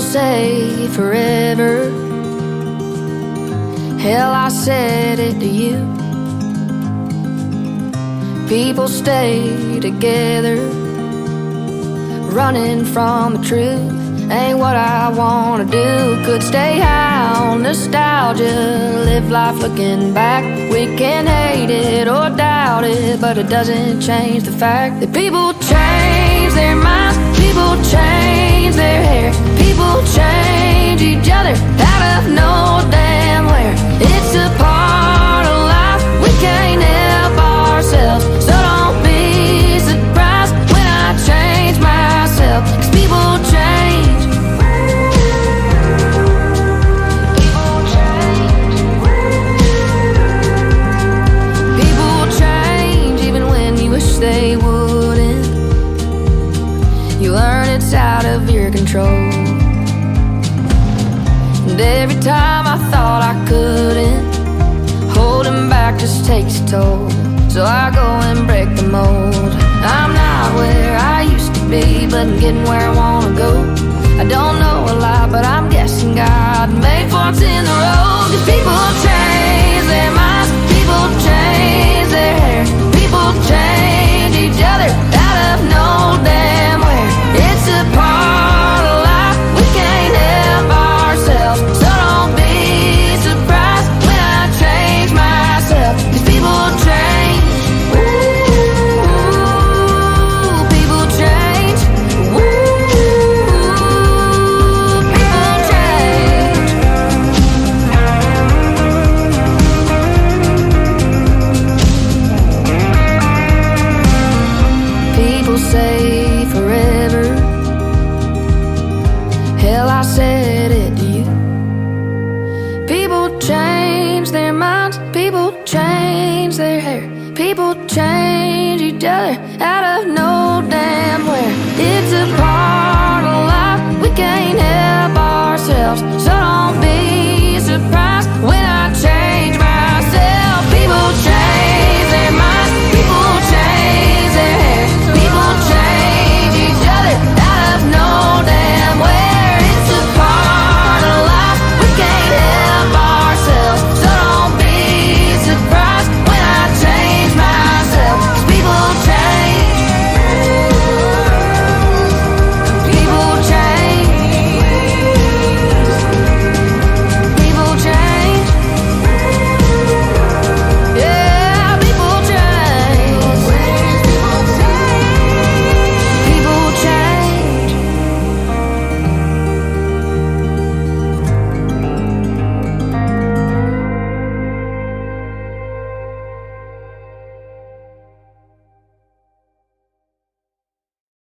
say forever. Hell, I said it to you. People stay together, running from the truth ain't what I wanna do. Could stay high on nostalgia, live life looking back. We can hate it or doubt it, but it doesn't change the fact that people change their minds, people change their hair, people change each other out of no damn where. It's a part of life, we can't help ourselves. So don't be surprised when I change myself, 'cause people change. People change. People change even when you wish they wouldn't. You learn it's out of your control. And every time I thought I couldn't, holding back just takes a toll. So I go and break the mold. I'm not where I used to be, but I'm getting where I wanna go. I don't know a lot, but I'm guessing God made forks in the road. 'Cause people change their minds, people change their hair, people change each other out of no damn where. It's a part of life, we can't help ourselves. So don't be surprised when I change myself, 'cause people change. People change. People say forever. Hell, I said it to you. People change their minds, people change their hair, people change each other out of no damn where. It's a part of life, we can't help ourselves.